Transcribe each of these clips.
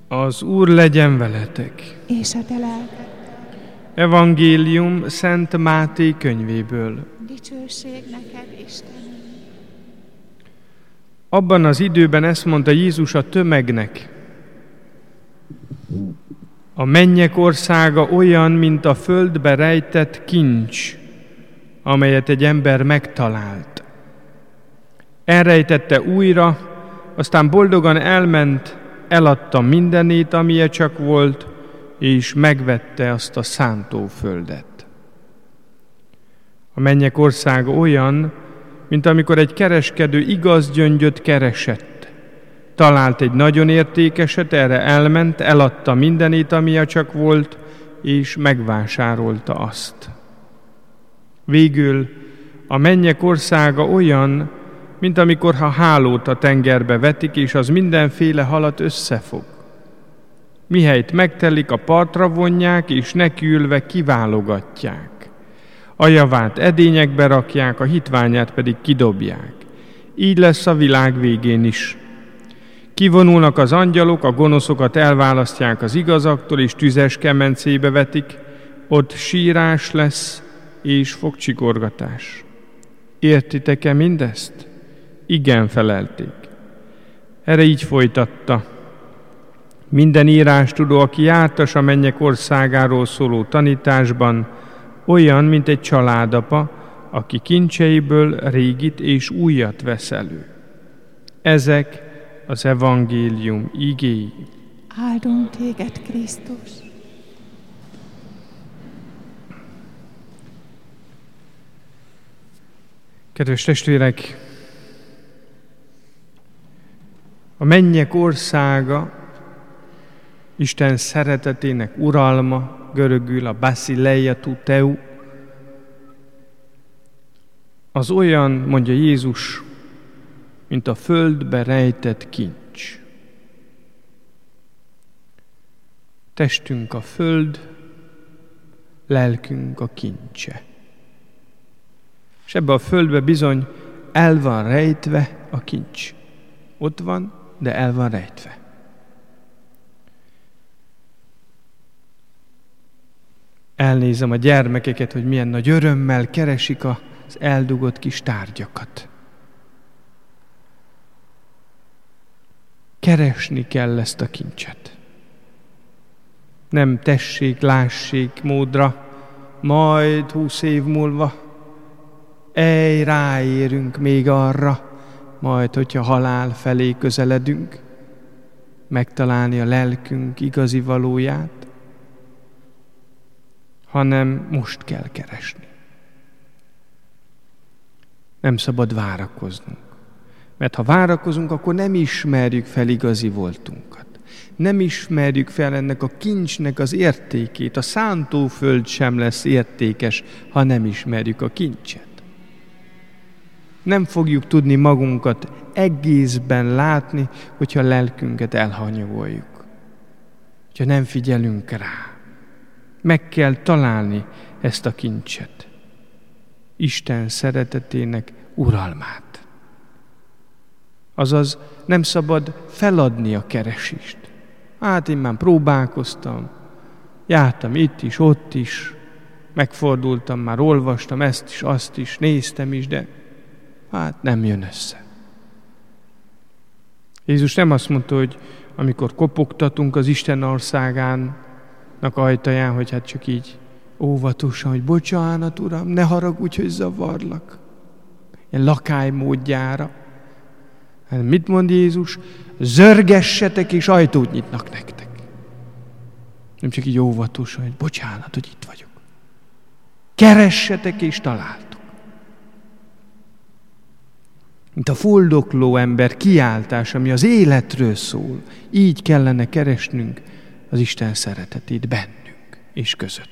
Az Úr legyen veletek. És a te lelked. Evangélium Szent Máté könyvéből. Dicsőség neked, Istenünk. Abban az időben ezt mondta Jézus a tömegnek: a mennyek országa olyan, mint a földbe rejtett kincs, amelyet egy ember megtalált. Elrejtette újra, aztán boldogan elment, eladta mindenét, amilyen csak volt, és megvette azt a szántóföldet. A mennyek országa olyan, mint amikor egy kereskedő igaz gyöngyöt keresett. Talált egy nagyon értékeset, erre elment, eladta mindenét, amilyen csak volt, és megvásárolta azt. Végül a mennyek országa olyan, mint amikor ha hálót a tengerbe vetik, és az mindenféle halat összefog. Mihelyt megtelik, a partra vonják, és nekiülve kiválogatják. A javát edényekbe rakják, a hitványát pedig kidobják. Így lesz a világ végén is. Kivonulnak az angyalok, a gonoszokat elválasztják az igazaktól, és tüzes kemencébe vetik. Ott sírás lesz, és fogcsikorgatás. Értitek-e mindezt? Igen, felelték. Erre így folytatta: minden írástudó, aki jártas a mennyek országáról szóló tanításban, olyan, mint egy családapa, aki kincseiből régit és újat vesz elő. Ezek az evangélium igéi. Áldunk téged, Krisztus! Kedves testvérek, a mennyek országa, Isten szeretetének uralma, görögül a basileia tou theu, az olyan, mondja Jézus, mint a földbe rejtett kincs. Testünk a föld, lelkünk a kincse. És ebbe a földbe bizony el van rejtve a kincs. Ott van, de el van rejtve. Elnézem a gyermekeket, hogy milyen nagy örömmel keresik az eldugott kis tárgyakat. Keresni kell ezt a kincset. Nem tessék, lássék módra, majd 20 év múlva ráérünk még arra, majd, hogyha halál felé közeledünk, megtalálni a lelkünk igazi valóját, hanem most kell keresni. Nem szabad várakoznunk. Mert ha várakozunk, akkor nem ismerjük fel igazi voltunkat. Nem ismerjük fel ennek a kincsnek az értékét. A szántóföld sem lesz értékes, ha nem ismerjük a kincset. Nem fogjuk tudni magunkat egészben látni, hogyha lelkünket elhanyagoljuk. Hogyha nem figyelünk rá. Meg kell találni ezt a kincset. Isten szeretetének uralmát. Azaz nem szabad feladni a keresést. Hát én már próbálkoztam, jártam itt is, ott is, megfordultam, már olvastam ezt is, azt is, néztem is, de hát nem jön össze. Jézus nem azt mondta, hogy amikor kopogtatunk az Isten országának ajtaján, hogy hát csak így óvatosan, hogy bocsánat, Uram, ne haragudj, hogy zavarlak. Ilyen lakály módjára. Hát mit mond Jézus? Zörgessetek, és ajtót nyitnak nektek. Nem csak így óvatosan, hogy bocsánat, hogy itt vagyok. Keressetek, és találtok. Mint a fuldokló ember kiáltás, ami az életről szól. Így kellene keresnünk az Isten szeretetét bennünk és közöttünk.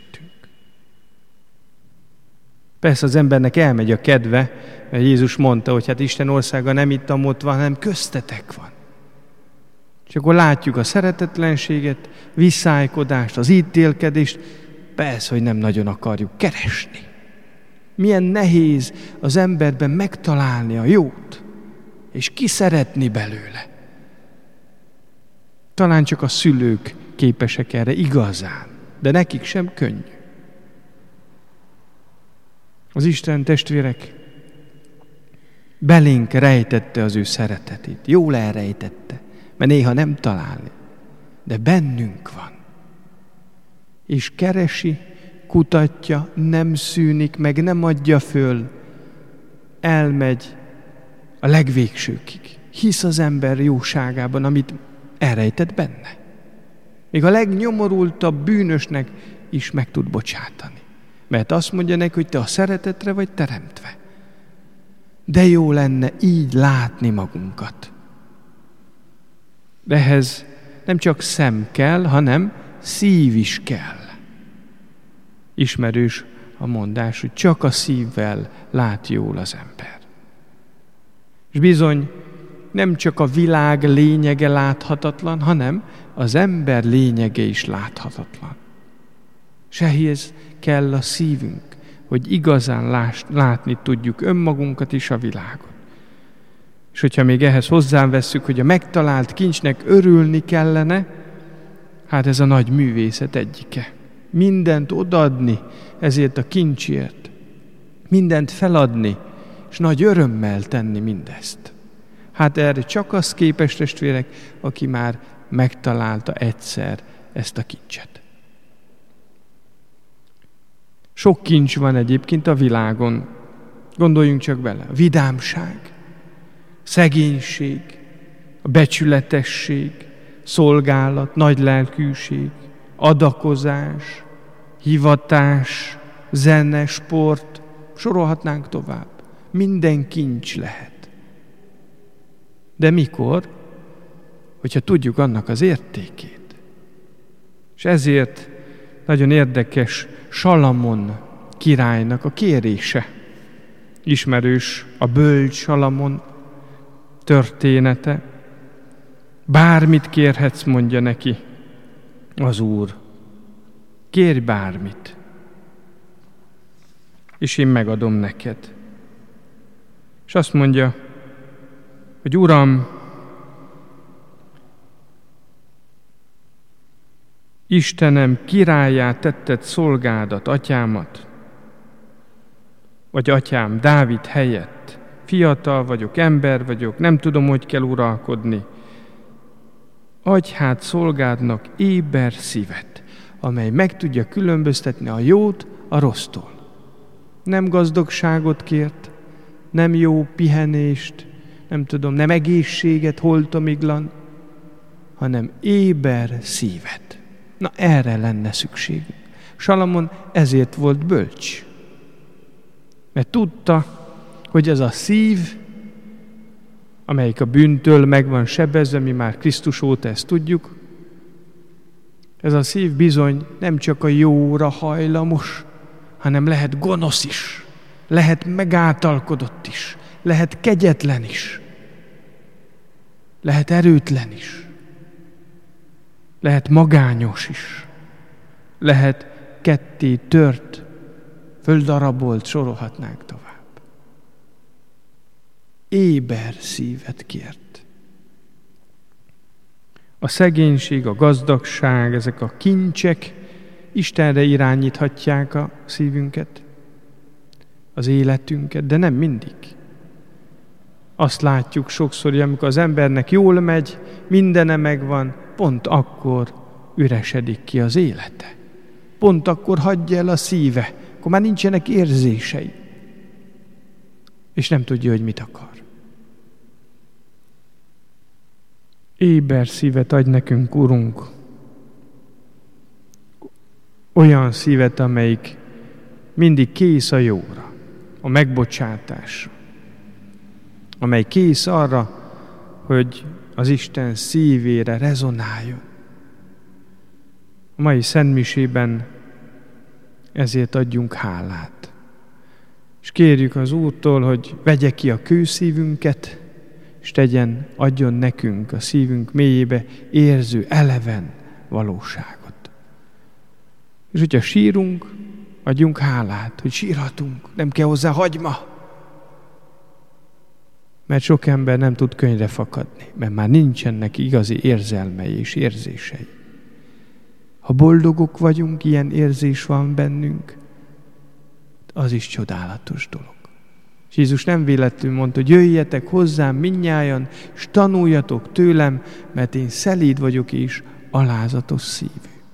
Persze az embernek elmegy a kedve, mert Jézus mondta, hogy hát Isten országa nem itt ott van, hanem köztetek van. És akkor látjuk a szeretetlenséget, visszájkodást, az ítélkedést, persze, hogy nem nagyon akarjuk keresni. Milyen nehéz az emberben megtalálni a jót, és kiszeretni belőle. Talán csak a szülők képesek erre igazán, de nekik sem könnyű. Az Isten, testvérek, belénk rejtette az ő szeretetét. Jól elrejtette, mert néha nem találni. De bennünk van. És keresi, kutatja, nem szűnik meg, nem adja föl. Elmegy a legvégsőkig. Hisz az ember jóságában, amit elrejtett benne. Még a legnyomorultabb bűnösnek is meg tud bocsátani. Mert azt mondja neki, hogy te a szeretetre vagy teremtve. De jó lenne így látni magunkat. De ehhez nem csak szem kell, hanem szív is kell. Ismerős a mondás, hogy csak a szívvel lát jól az ember. És bizony, nem csak a világ lényege láthatatlan, hanem az ember lényege is láthatatlan. És ehhez kell a szívünk, hogy igazán látni tudjuk önmagunkat és a világot. És hogyha még ehhez hozzáveszünk, hogy a megtalált kincsnek örülni kellene, hát ez a nagy művészet egyike. Mindent odaadni ezért a kincsért. Mindent feladni, és nagy örömmel tenni mindezt. Hát erre csak az képes, testvérek, aki már megtalálta egyszer ezt a kincset. Sok kincs van egyébként a világon. Gondoljunk csak bele. A vidámság, szegénység, a becsületesség, szolgálat, nagylelkűség, adakozás, hivatás, zene, sport, sorolhatnánk tovább. Minden kincs lehet. De mikor? Hogyha tudjuk annak az értékét. És ezért nagyon érdekes Salamon királynak a kérése. Ismerős a bölcs Salamon története. Bármit kérhetsz, mondja neki az Úr. Kérj bármit, és én megadom neked. És azt mondja, hogy Uram, Istenem, királyá tetted szolgádat, atyámat, vagy atyám Dávid helyett. Fiatal vagyok, ember vagyok, nem tudom, hogy kell uralkodni. Adj hát szolgádnak éber szívet, amely meg tudja különböztetni a jót a rossztól. Nem gazdagságot kért, nem jó pihenést, nem egészséget, holtomiglan, hanem éber szívet. Na erre lenne szükségünk. Salamon ezért volt bölcs. Mert tudta, hogy ez a szív, amelyik a bűntől meg van sebezve, mi már Krisztus óta ezt tudjuk, ez a szív bizony nem csak a jóra hajlamos, hanem lehet gonosz is, lehet megáltalkodott is, lehet kegyetlen is, lehet erőtlen is, lehet magányos is, lehet ketté tört, földarabolt, sorolhatnánk tovább. Éber szívet kért. A szegénység, a gazdagság, ezek a kincsek Istenre irányíthatják a szívünket, az életünket, de nem mindig. Azt látjuk sokszor, hogy amikor az embernek jól megy, mindene megvan, pont akkor üresedik ki az élete. Pont akkor hagyja el a szíve, akkor már nincsenek érzései, és nem tudja, hogy mit akar. Éber szívet adj nekünk, Urunk, olyan szívet, amelyik mindig kész a jóra, a megbocsátásra, amely kész arra, hogy az Isten szívére rezonáljon. A mai szentmisében ezért adjunk hálát. És kérjük az Úrtól, hogy vegye ki a kőszívünket, és adjon nekünk a szívünk mélyébe érző, eleven valóságot. És hogyha sírunk, adjunk hálát, hogy sírhatunk, nem kell hozzá hagyma. Mert sok ember nem tud könnyre fakadni, mert már nincsenek igazi érzelmei és érzései. Ha boldogok vagyunk, ilyen érzés van bennünk, az is csodálatos dolog. És Jézus nem véletlenül mondta, hogy jöjjetek hozzám mindnyájan, és tanuljatok tőlem, mert én szelíd vagyok és alázatos szívű.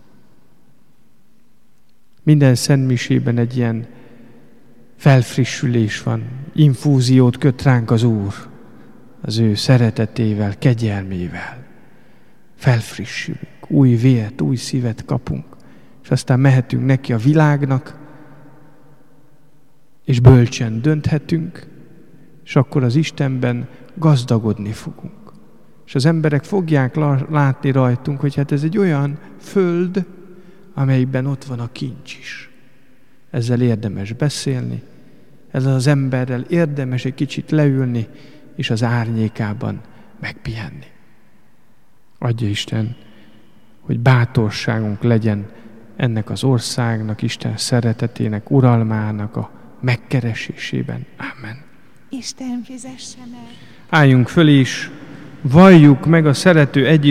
Minden szentmisében egy ilyen felfrissülés van, infúziót köt ránk az Úr, az ő szeretetével, kegyelmével. Felfrissülünk, új vért, új szívet kapunk, és aztán mehetünk neki a világnak, és bölcsen dönthetünk, és akkor az Istenben gazdagodni fogunk. És az emberek fogják látni rajtunk, hogy hát ez egy olyan föld, amelyben ott van a kincs is. Ezzel érdemes beszélni, ezzel az emberrel érdemes egy kicsit leülni, és az árnyékában megpihenni. Adja Isten, hogy bátorságunk legyen ennek az országnak, Isten szeretetének, uralmának a megkeresésében. Amen. Isten fizesse meg. Álljunk föl és valljuk meg a szerető